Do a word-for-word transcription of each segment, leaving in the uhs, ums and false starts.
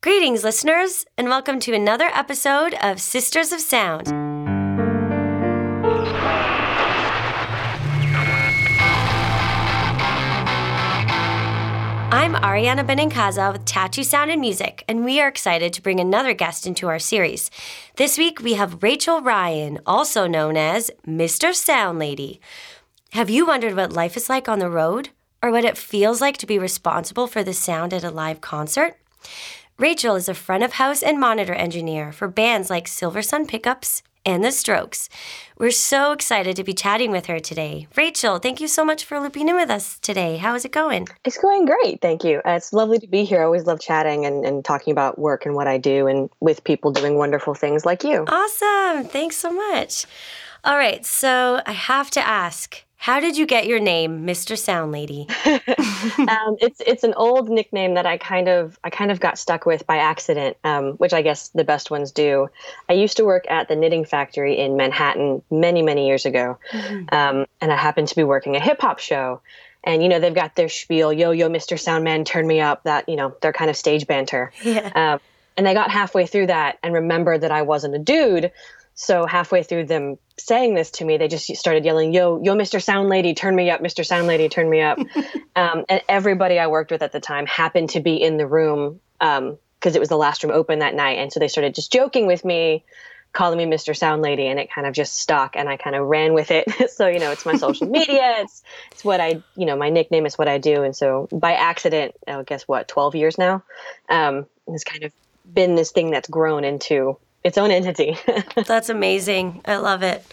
Greetings, listeners, and welcome to another episode of Sisters of Sound. I'm Ariana Benincaza with Tattoo Sound and Music, and we are excited to bring another guest into our series. This week, we have Rachel Ryan, also known as Mister Sound Lady. Have you wondered what life is like on the road, or what it feels like to be responsible for the sound at a live concert? Rachel is a front-of-house and monitor engineer for bands like Silversun Pickups and The Strokes. We're so excited to be chatting with her today. Rachel, thank you so much for looping in with us today. How is it going? It's going great, thank you. Uh, it's lovely to be here. I always love chatting and, and talking about work and what I do and with people doing wonderful things like you. Awesome. Thanks so much. All right, so I have to ask, how did you get your name, Mister Sound Lady? um, it's it's an old nickname that I kind of I kind of got stuck with by accident, um, which I guess the best ones do. I used to work at the Knitting Factory in Manhattan many many years ago, mm-hmm. um, and I happened to be working a hip hop show. And you know they've got their spiel, yo yo, Mister Soundman, turn me up. That you know their kind of stage banter. Yeah. Um, and I got halfway through that and remembered that I wasn't a dude. So halfway through them saying this to me, they just started yelling, yo, yo, Mister Sound Lady, turn me up, Mister Sound Lady, turn me up. um, and everybody I worked with at the time happened to be in the room um, because it was the last room open that night. And so they started just joking with me, calling me Mister Sound Lady, and it kind of just stuck and I kind of ran with it. So, you know, it's my social media. It's it's what I, you know, my nickname is what I do. And so by accident, oh, guess what, twelve years now, um, it's kind of been this thing that's grown into its own entity. That's amazing. I love it.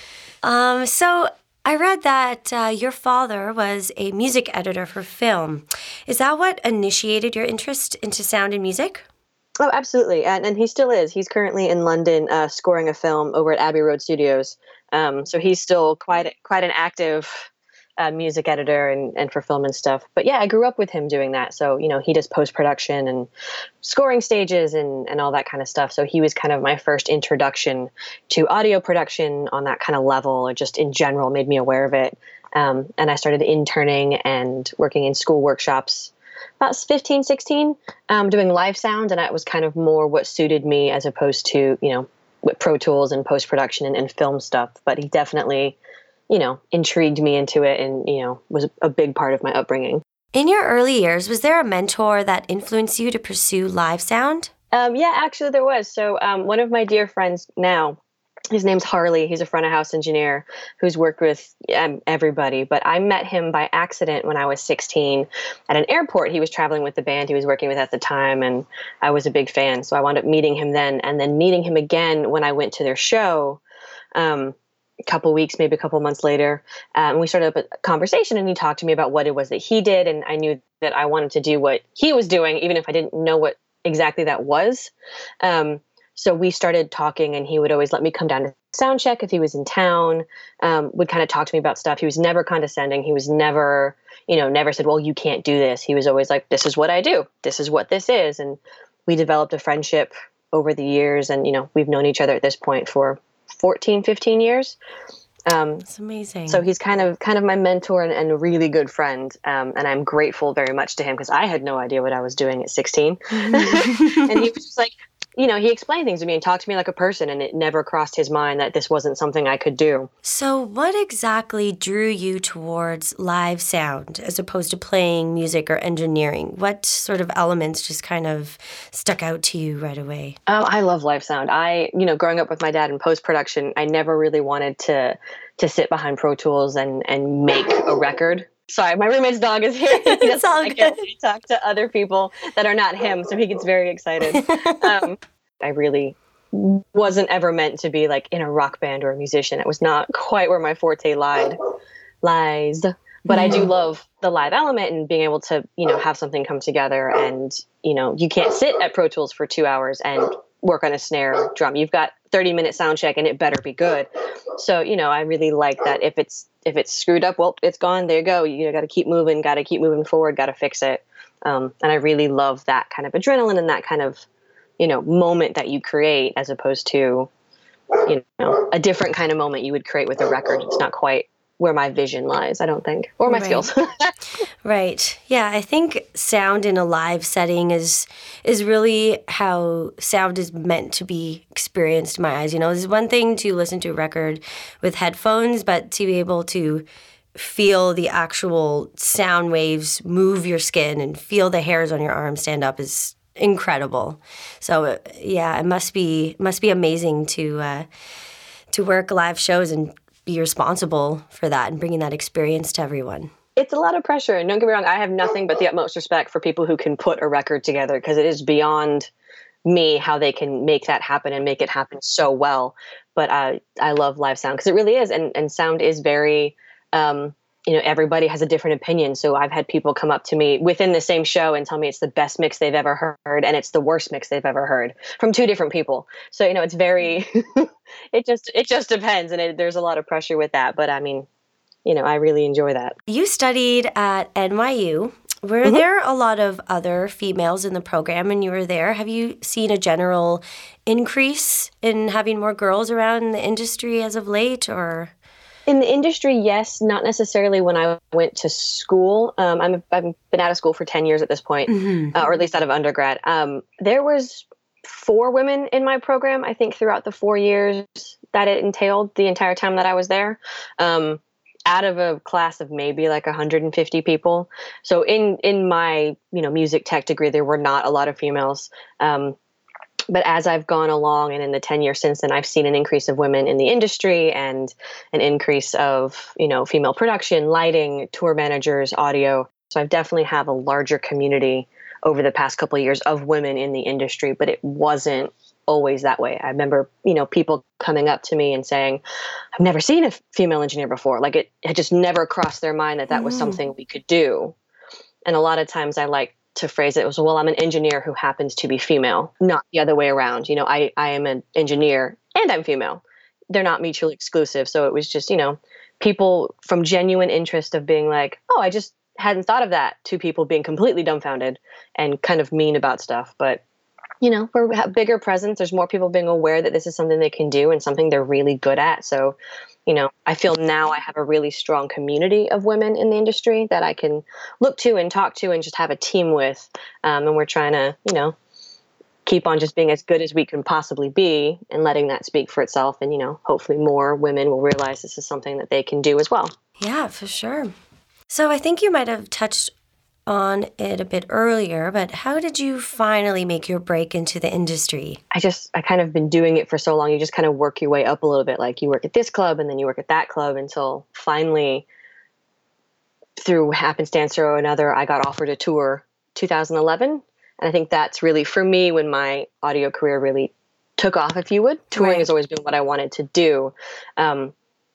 Um, so I read that uh, your father was a music editor for film. Is that what initiated your interest into sound and music? Oh, absolutely. And, and he still is. He's currently in London uh, scoring a film over at Abbey Road Studios. Um, so he's still quite quite an active uh, music editor and, and for film and stuff. But yeah, I grew up with him doing that. So, you know, he does post-production and scoring stages and, and all that kind of stuff. So he was kind of my first introduction to audio production on that kind of level, or just in general made me aware of it. Um, and I started interning and working in school workshops about fifteen, sixteen, um, doing live sound. And that was kind of more what suited me as opposed to, you know, with Pro Tools and post-production and, and film stuff. But he definitely, you know, intrigued me into it and, you know, was a big part of my upbringing. In your early years, was there a mentor that influenced you to pursue live sound? Um, yeah, actually there was. So um, one of my dear friends now, his name's Harley. He's a front of house engineer who's worked with um, everybody. But I met him by accident when I was sixteen at an airport. He was traveling with the band he was working with at the time, and I was a big fan. So I wound up meeting him then, and then meeting him again when I went to their show. Um, a couple weeks, maybe a couple months later, um, we started up a conversation and he talked to me about what it was that he did. And I knew that I wanted to do what he was doing, even if I didn't know what exactly that was. Um, so we started talking and he would always let me come down to sound check if he was in town, um, would kind of talk to me about stuff. He was never condescending. He was never, you know, never said, well, you can't do this. He was always like, this is what I do. This is what this is. And we developed a friendship over the years. And, you know, we've known each other at this point for fourteen, fifteen years. Um, That's amazing. So he's kind of kind of my mentor and, and a really good friend. Um, and I'm grateful very much to him because I had no idea what I was doing at sixteen. And he was just like, you know, he explained things to me and talked to me like a person, and it never crossed his mind that this wasn't something I could do. So what exactly drew you towards live sound as opposed to playing music or engineering? What sort of elements just kind of stuck out to you right away? Um, I love live sound. I, you know, growing up with my dad in post-production, I never really wanted to to sit behind Pro Tools and, and make a record. Sorry, my roommate's dog is here. It's all I good. get to talk to other people that are not him, so he gets very excited. Um, I really wasn't ever meant to be like in a rock band or a musician. It was not quite where my forte lied, lies. But I do love the live element and being able to, you know, have something come together. And, you know, you can't sit at Pro Tools for two hours and work on a snare drum. You've got thirty minute sound check and it better be good. So, you know, I really like that if it's if it's screwed up, well, it's gone. There you go. You got to keep moving, got to keep moving forward, got to fix it. Um, and I really love that kind of adrenaline and that kind of, you know, moment that you create as opposed to, you know, a different kind of moment you would create with a record. It's not quite where my vision lies, I don't think, or my Right. skills. Right. Yeah, I think sound in a live setting is is really how sound is meant to be experienced in my eyes. You know, it's one thing to listen to a record with headphones, but to be able to feel the actual sound waves move your skin and feel the hairs on your arm stand up is incredible. So yeah, it must be must be amazing to uh, to work live shows and be responsible for that and bringing that experience to everyone. It's a lot of pressure. And don't get me wrong, I have nothing but the utmost respect for people who can put a record together, because it is beyond me how they can make that happen and make it happen so well. But uh, I love live sound because it really is. And, and sound is very, um, you know, everybody has a different opinion. So I've had people come up to me within the same show and tell me it's the best mix they've ever heard and it's the worst mix they've ever heard from two different people. So, you know, it's very, it just, it just depends. And it, there's a lot of pressure with that. But I mean, you know, I really enjoy that. You studied at N Y U. Were mm-hmm. there a lot of other females in the program when you were there? Have you seen a general increase in having more girls around the industry as of late, or? In the industry, yes, not necessarily when I went to school. Um, I'm, I've been out of school for ten years at this point, mm-hmm. uh, or at least out of undergrad. Um, there was four women in my program, I think, throughout the four years that it entailed, the entire time that I was there. Um, out of a class of maybe like one hundred fifty people. So in, in my, you know, music tech degree, there were not a lot of females. Um, but as I've gone along and in the ten years since then, I've seen an increase of women in the industry and an increase of, you know, female production, lighting, tour managers, audio. So I've definitely have a larger community over the past couple of years of women in the industry, but it wasn't always that way. I remember, you know, people coming up to me and saying, I've never seen a female engineer before. Like it had just never crossed their mind that that was something we could do. And a lot of times I like to phrase it as, well, I'm an engineer who happens to be female, not the other way around. You know, I, I am an engineer and I'm female. They're not mutually exclusive. So it was just, you know, people from genuine interest of being like, oh, I just hadn't thought of that, to people being completely dumbfounded and kind of mean about stuff. But you know, we're a bigger presence. There's more people being aware that this is something they can do and something they're really good at. So, you know, I feel now I have a really strong community of women in the industry that I can look to and talk to and just have a team with. Um, and we're trying to, you know, keep on just being as good as we can possibly be and letting that speak for itself. And, you know, hopefully more women will realize this is something that they can do as well. Yeah, for sure. So I think you might have touched on it a bit earlier, but how did you finally make your break into the industry? I just, I kind of been doing it for so long. You just kind of work your way up a little bit. Like you work at this club and then you work at that club until finally, through happenstance or another, I got offered a tour two thousand eleven. And I think that's really, for me, when my audio career really took off, if you would. Touring right. has always been what I wanted to do. Um,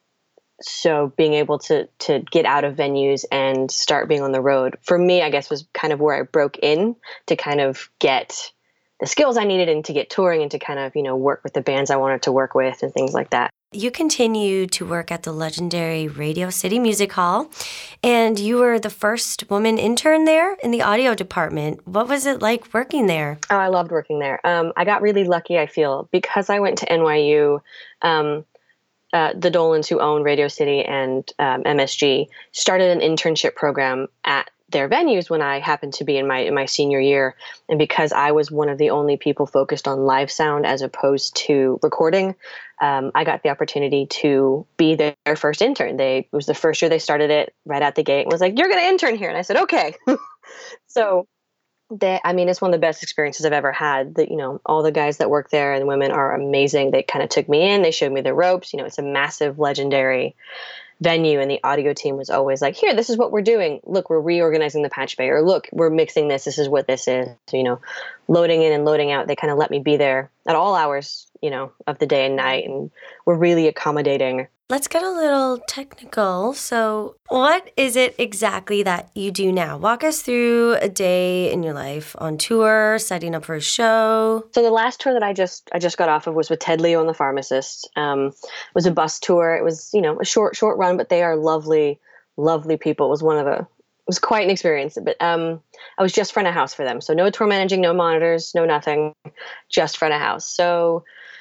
So being able to to get out of venues and start being on the road, for me, I guess, was kind of where I broke in to kind of get the skills I needed and to get touring and to kind of, you know, work with the bands I wanted to work with and things like that. You continue to work at the legendary Radio City Music Hall, and you were the first woman intern there in the audio department. What was it like working there? Oh, I loved working there. Um, I got really lucky, I feel, because I went to N Y U. Um, Uh, the Dolans, who own Radio City and um, M S G, started an internship program at their venues when I happened to be in my in my senior year. And because I was one of the only people focused on live sound as opposed to recording, um, I got the opportunity to be their, their first intern. They it was the first year they started it right out the gate and was like, "You're going to intern here," and I said, "Okay." So. They, I mean, it's one of the best experiences I've ever had. That, you know, all the guys that work there and the women are amazing. They kind of took me in. They showed me the ropes. You know, it's a massive, legendary venue, and the audio team was always like, "Here, this is what we're doing. Look, we're reorganizing the patch bay, or look, we're mixing this. This is what this is." So, you know, loading in and loading out. They kind of let me be there at all hours, you know, of the day and night, and we're really accommodating. Let's get a little technical. So what is it exactly that you do now? Walk us through a day in your life on tour, setting up for a show. So the last tour that I just I just got off of was with Ted Leo and the Pharmacist. Um, it was a bus tour. It was, you know, a short, short run, but they are lovely, lovely people. It was one of a, it was quite an experience. But um, I was just front of house for them. So no tour managing, no monitors, no nothing, just front of house. So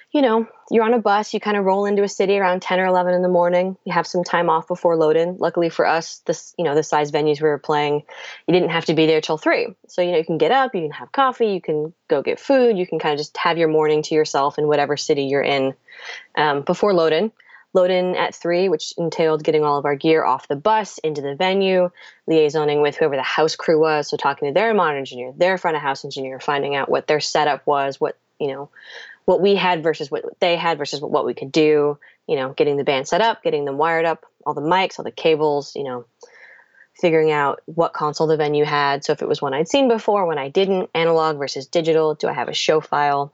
you know, you're on a bus, you kind of roll into a city around ten or eleven in the morning. You have some time off before load-in. Luckily for us, this, you know, the size venues we were playing, you didn't have to be there till three. So, you know, you can get up, you can have coffee, you can go get food, you can kind of just have your morning to yourself in whatever city you're in um, before load-in. Load-in at three, which entailed getting all of our gear off the bus into the venue, liaisoning with whoever the house crew was, so talking to their monitor engineer, their front of house engineer, finding out what their setup was, what, you know, what we had versus what they had versus what we could do, you know, getting the band set up, getting them wired up, all the mics, all the cables, you know, figuring out what console the venue had. So if it was one I'd seen before, one I didn't, analog versus digital, do I have a show file?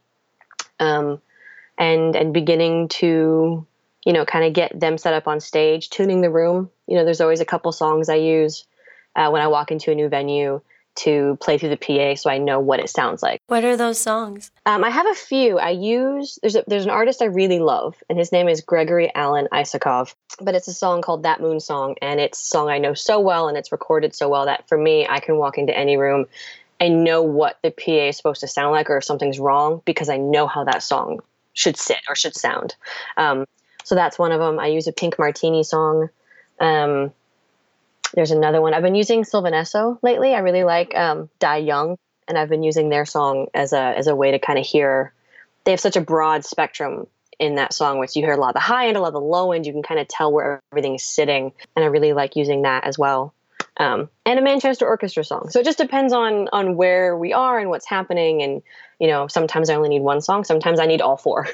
Um, and, and beginning to, you know, kind of get them set up on stage, tuning the room. You know, there's always a couple songs I use uh, when I walk into a new venue to play through the P A so I know what it sounds like. What are those songs? Um, I have a few. I use, there's a, there's an artist I really love, and his name is Gregory Alan Isakov, but it's a song called That Moon Song, and it's a song I know so well, and it's recorded so well that for me, I can walk into any room and know what the P A is supposed to sound like or if something's wrong because I know how that song should sit or should sound. Um, so that's one of them. I use a Pink Martini song. Um, There's another one. I've been using Sylvanesso lately. I really like um, Die Young, and I've been using their song as a as a way to kind of hear. They have such a broad spectrum in that song, which you hear a lot of the high end, a lot of the low end. You can kind of tell where everything's sitting, and I really like using that as well. Um, and a Manchester Orchestra song. So it just depends on on where we are and what's happening. And you know, sometimes I only need one song. Sometimes I need all four.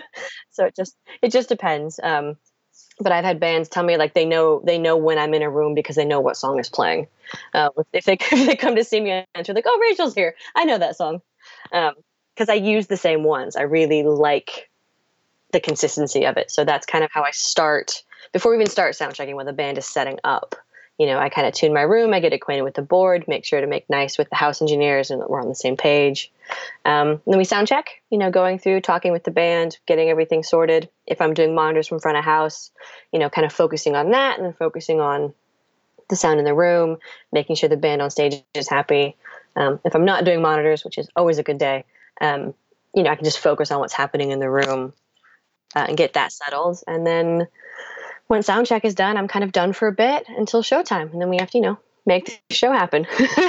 So it just it just depends. Um, But I've had bands tell me like they know they know when I'm in a room because they know what song is playing. Uh, if they if they come to see me and they're like, "Oh, Rachel's here," I know that song because um, I use the same ones. I really like the consistency of it. So that's kind of how I start before we even start sound checking when the band is setting up. You know, I kind of tune my room. I get acquainted with the board, make sure to make nice with the house engineers and that we're on the same page. Um, then we sound check, you know, going through, talking with the band, getting everything sorted. If I'm doing monitors from front of house, you know, kind of focusing on that and then focusing on the sound in the room, making sure the band on stage is happy. Um, if I'm not doing monitors, which is always a good day, um, you know, I can just focus on what's happening in the room uh, and get that settled. And then when sound check is done, I'm kind of done for a bit until showtime. And then we have to, you know, make the show happen.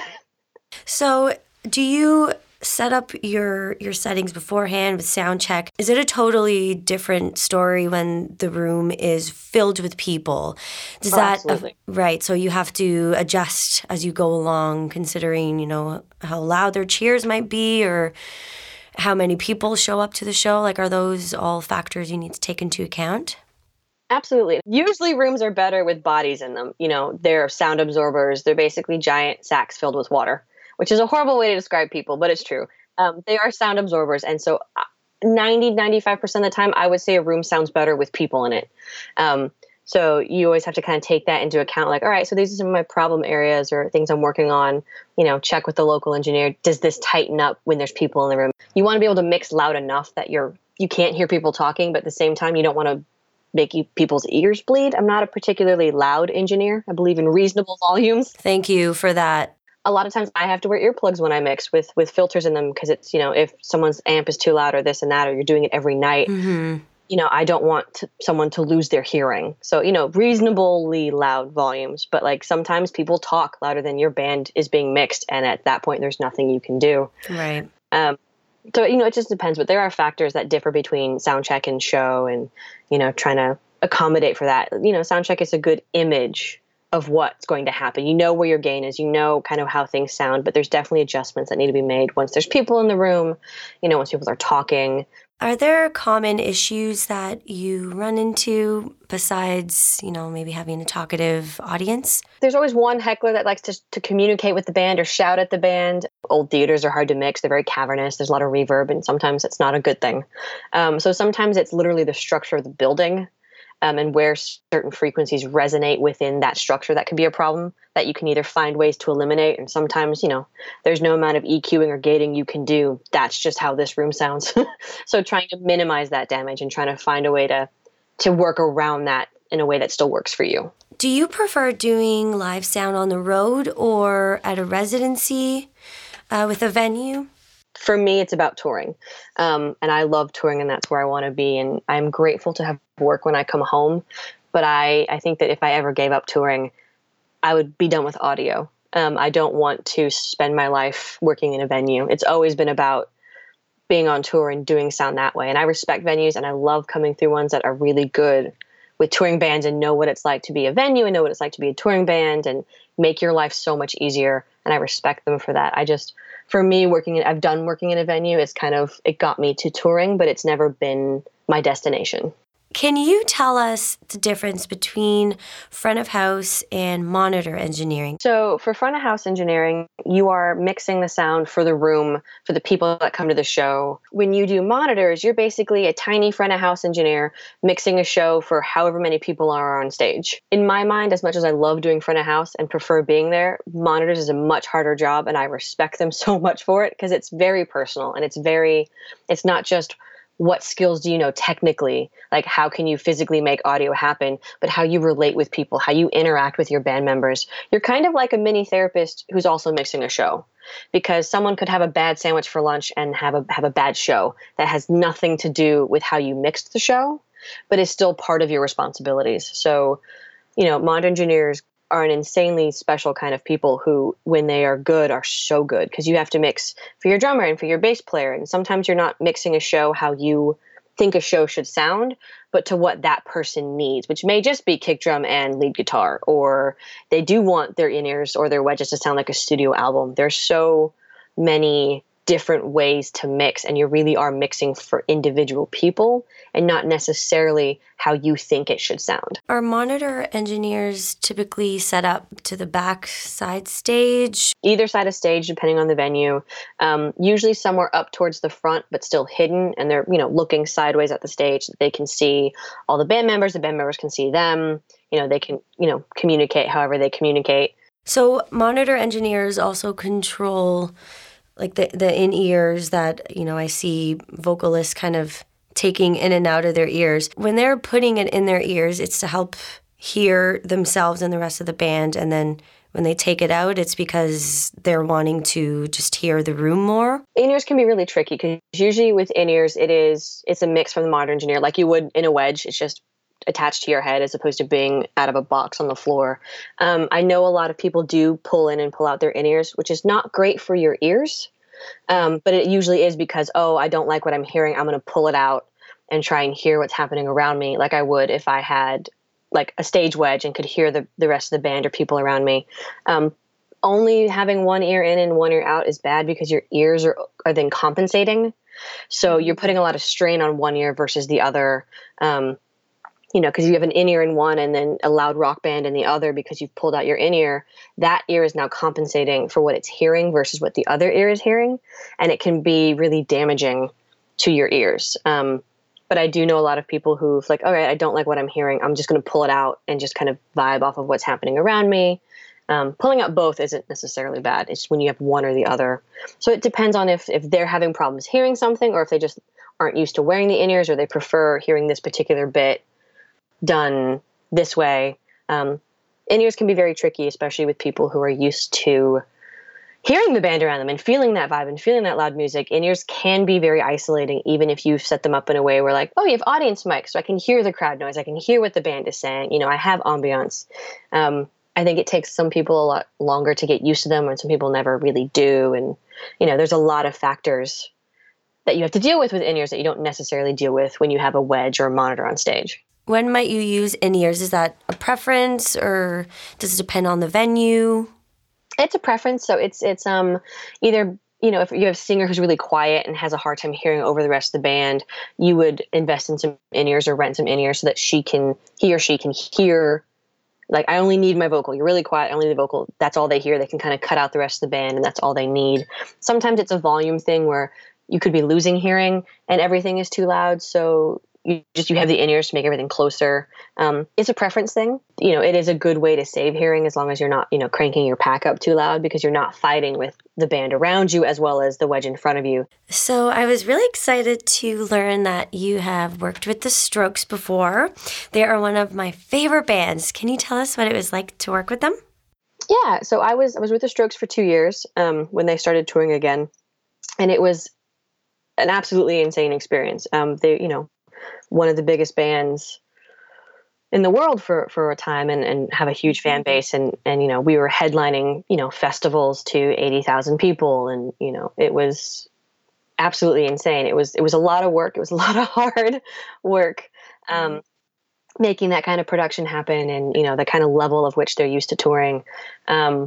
So do you set up your your settings beforehand with sound check? Is it a totally different story when the room is filled with people? Does oh, that absolutely. Uh, right? So you have to adjust as you go along, considering you know how loud their cheers might be or how many people show up to the show. Like, are those all factors you need to take into account? Absolutely. Usually rooms are better with bodies in them. You know, they're sound absorbers. They're basically giant sacks filled with water, which is a horrible way to describe people, but it's true. Um, they are sound absorbers. And so ninety, ninety-five percent of the time, I would say a room sounds better with people in it. Um, so you always have to kind of take that into account. Like, all right, so these are some of my problem areas or things I'm working on. You know, check with the local engineer. Does this tighten up when there's people in the room? You want to be able to mix loud enough that you're, you can't hear people talking, but at the same time, you don't want to make you, people's ears bleed. I'm not a particularly loud engineer. I believe in reasonable volumes. Thank you for that. A lot of times I have to wear earplugs when I mix with with filters in them because it's, you know, if someone's amp is too loud or this and that, or you're doing it every night, mm-hmm. you know, I don't want to, someone to lose their hearing. So, you know, reasonably loud volumes, but like sometimes people talk louder than your band is being mixed. And at that point, there's nothing you can do. Right. Um, So, you know, it just depends, but there are factors that differ between sound check and show and, you know, trying to accommodate for that. You know, sound check is a good image of what's going to happen. You know where your gain is, you know kind of how things sound, but there's definitely adjustments that need to be made once there's people in the room, you know, once people are talking. Are there common issues that you run into besides, you know, maybe having a talkative audience? There's always one heckler that likes to, to communicate with the band or shout at the band. Old theaters are hard to mix. They're very cavernous. There's a lot of reverb, and sometimes it's not a good thing. Um, so sometimes it's literally the structure of the building um, and where certain frequencies resonate within that structure that could be a problem that you can either find ways to eliminate, and sometimes, you know, there's no amount of EQing or gating you can do. That's just how this room sounds. So trying to minimize that damage and trying to find a way to to work around that in a way that still works for you. Do you prefer doing live sound on the road or at a residency uh, with a venue? for me, it's about touring. Um, and I love touring, and that's where I want to be. And I'm grateful to have work when I come home. But I, I think that if I ever gave up touring, I would be done with audio. Um, I don't want to spend my life working in a venue. It's always been about being on tour and doing sound that way. And I respect venues, and I love coming through ones that are really good with touring bands and know what it's like to be a venue and know what it's like to be a touring band and make your life so much easier. And I respect them for that. I just, for me, working in, I've done working in a venue. It's kind of, it got me to touring, but it's never been my destination. Can you tell us the difference between front of house and monitor engineering? So for front of house engineering, you are mixing the sound for the room, for the people that come to the show. When you do monitors, you're basically a tiny front of house engineer mixing a show for however many people are on stage. In my mind, as much as I love doing front of house and prefer being there, monitors is a much harder job, and I respect them so much for it because it's very personal, and it's very, it's not just what skills do you know technically, like how can you physically make audio happen, but how you relate with people, how you interact with your band members. You're kind of like a mini therapist who's also mixing a show, because someone could have a bad sandwich for lunch and have a have a bad show that has nothing to do with how you mixed the show, but is still part of your responsibilities. So, you know, monitor engineers are an insanely special kind of people who, when they are good, are so good, because you have to mix for your drummer and for your bass player. And sometimes you're not mixing a show how you think a show should sound, but to what that person needs, which may just be kick drum and lead guitar, or they do want their in-ears or their wedges to sound like a studio album. There's so many different ways to mix, and you really are mixing for individual people and not necessarily how you think it should sound. Are monitor engineers typically set up to the back side stage? Either side of stage, depending on the venue. Um, usually somewhere up towards the front, but still hidden, and they're, you know, looking sideways at the stage so that they can see all the band members. The band members can see them. You know, they can, you know, communicate however they communicate. So monitor engineers also control like the, the in-ears that, you know, I see vocalists kind of taking in and out of their ears. When they're putting it in their ears, it's to help hear themselves and the rest of the band. And then when they take it out, it's because they're wanting to just hear the room more. In-ears can be really tricky, because usually with in-ears, it is, it's a mix from the monitor engineer, like you would in a wedge. It's just attached to your head as opposed to being out of a box on the floor. Um, I know a lot of people do pull in and pull out their in-ears, which is not great for your ears. Um, but it usually is because, oh, I don't like what I'm hearing. I'm going to pull it out and try and hear what's happening around me, like I would if I had like a stage wedge and could hear the, the rest of the band or people around me. Um, only having one ear in and one ear out is bad, because your ears are, are then compensating. So you're putting a lot of strain on one ear versus the other. Um, you know, because you have an in-ear in one and then a loud rock band in the other because you've pulled out your in-ear. That ear is now compensating for what it's hearing versus what the other ear is hearing. And it can be really damaging to your ears. Um, but I do know a lot of people who've like, all right, I don't like what I'm hearing. I'm just going to pull it out and just kind of vibe off of what's happening around me. Um, pulling out both isn't necessarily bad. It's when you have one or the other. So it depends on if, if they're having problems hearing something, or if they just aren't used to wearing the in-ears, or they prefer hearing this particular bit done this way. Um, in-ears can be very tricky, especially with people who are used to hearing the band around them and feeling that vibe and feeling that loud music. In-ears can be very isolating, even if you've set them up in a way where like, oh, you have audience mics, so I can hear the crowd noise. I can hear what the band is saying. You know, I have ambiance. Um, I think it takes some people a lot longer to get used to them, and some people never really do. And, you know, there's a lot of factors that you have to deal with with in-ears that you don't necessarily deal with when you have a wedge or a monitor on stage. When might you use in-ears? Is that a preference, or does it depend on the venue? It's a preference. So it's it's um either, you know, if you have a singer who's really quiet and has a hard time hearing over the rest of the band, you would invest in some in-ears or rent some in-ears so that she can, he or she can hear, like, I only need my vocal. You're really quiet. I only need the vocal. That's all they hear. They can kind of cut out the rest of the band, and that's all they need. Sometimes it's a volume thing where you could be losing hearing and everything is too loud. So you just, you have the in-ears to make everything closer. Um, it's a preference thing. You know, it is a good way to save hearing, as long as you're not, you know, cranking your pack up too loud, because you're not fighting with the band around you as well as the wedge in front of you. So I was really excited to learn that you have worked with the Strokes before. They are one of my favorite bands. Can you tell us what it was like to work with them? Yeah. So I was, I was with the Strokes for two years um, when they started touring again. and it was an absolutely insane experience. Um, they, you know, one of the biggest bands in the world for, for a time, and, and have a huge fan base. And, and, you know, we were headlining, you know, festivals to eighty thousand people. And, you know, it was absolutely insane. It was, it was a lot of work. It was a lot of hard work, um, making that kind of production happen, and, you know, the kind of level of which they're used to touring. Um,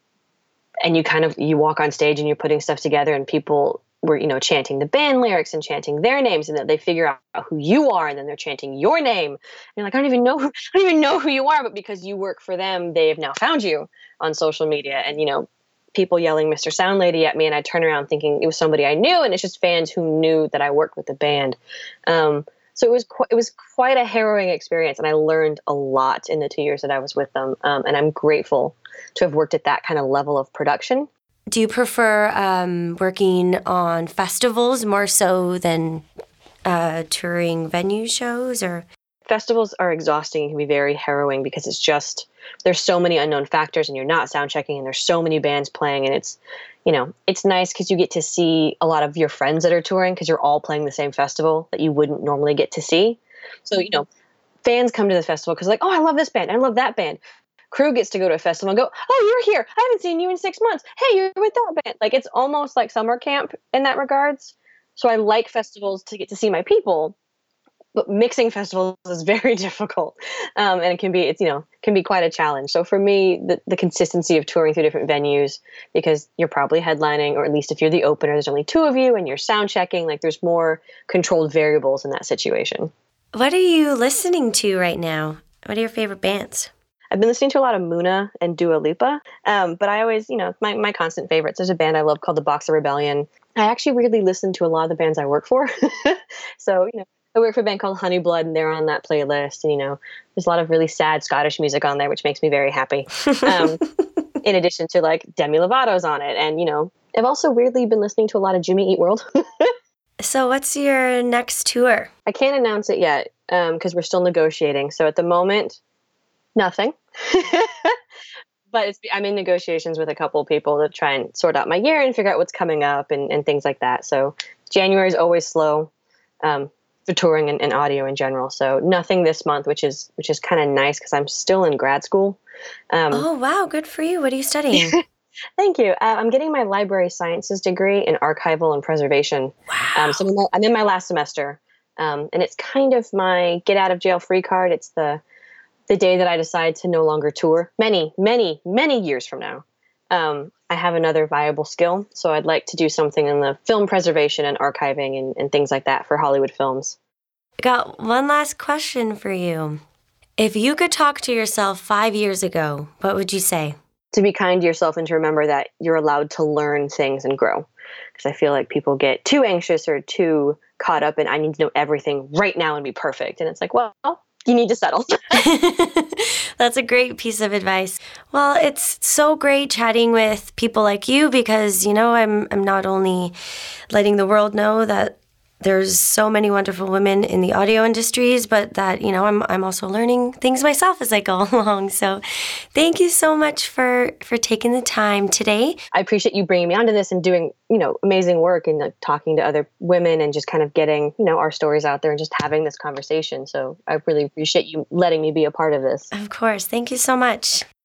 and you kind of, you walk on stage and you're putting stuff together, and people were, you know, chanting the band lyrics and chanting their names, and that they figure out who you are, and then they're chanting your name. And you're like, I don't even know who, I don't even know who you are, but because you work for them, they have now found you on social media. And, you know, people yelling Mister Soundlady at me, and I turn around thinking it was somebody I knew, and it's just fans who knew that I worked with the band. Um, so it was qu- it was quite a harrowing experience, and I learned a lot in the two years that I was with them. Um, and I'm grateful to have worked at that kind of level of production. Do you prefer um, working on festivals more so than uh, touring venue shows, or? Festivals are exhausting and can be very harrowing because it's just, there's so many unknown factors, and you're not sound checking, and there's so many bands playing, and it's, you know, it's nice because you get to see a lot of your friends that are touring, because you're all playing the same festival that you wouldn't normally get to see. So, you know, fans come to the festival because like, oh, I love this band, I love that band. Crew gets to go to a festival and go, oh, you're here, I haven't seen you in six months. Hey, you're with that band. Like, it's almost like summer camp in that regards. So I like festivals to get to see my people, but mixing festivals is very difficult. Um, and it can be, it's, you know, can be quite a challenge. So for me, the, the consistency of touring through different venues, because you're probably headlining, or at least if you're the opener, there's only two of you and you're sound checking, like there's more controlled variables in that situation. What are you listening to right now? What are your favorite bands? I've been listening to a lot of Muna and Dua Lipa, um, but I always, you know, my, my constant favorites. There's a band I love called the Boxer Rebellion. I actually really listen to a lot of the bands I work for. So, you know, I work for a band called Honeyblood, and they're on that playlist. And, you know, there's a lot of really sad Scottish music on there, which makes me very happy. Um, in addition to like Demi Lovato's on it. And, you know, I've also weirdly been listening to a lot of Jimmy Eat World. So what's your next tour? I can't announce it yet because um, we're still negotiating. So at the moment, nothing. But it's, I'm in negotiations with a couple of people to try and sort out my year and figure out what's coming up and, and things like that. So January is always slow um, for touring and, and audio in general. So nothing this month, which is which is kind of nice because I'm still in grad school. Um, oh, wow. Good for you. What are you studying? Thank you. Uh, I'm getting my library sciences degree in archival and preservation. Wow. Um, so I'm in, my, I'm in my last semester. Um, and it's kind of my get out of jail free card. It's the the day that I decide to no longer tour, many, many, many years from now. Um, I have another viable skill. So I'd like to do something in the film preservation and archiving and, and things like that for Hollywood films. I got one last question for you. If you could talk to yourself five years ago, what would you say? To be kind to yourself and to remember that you're allowed to learn things and grow. Because I feel like people get too anxious or too caught up in, I need to know everything right now and be perfect. And it's like, well, you need to settle. That's a great piece of advice. Well, it's so great chatting with people like you because, you know, I'm I'm not only letting the world know that there's so many wonderful women in the audio industries, but that, you know, I'm I'm also learning things myself as I go along. So thank you so much for, for taking the time today. I appreciate you bringing me onto this and doing, you know, amazing work and like, talking to other women and just kind of getting, you know, our stories out there and just having this conversation. So I really appreciate you letting me be a part of this. Of course. Thank you so much.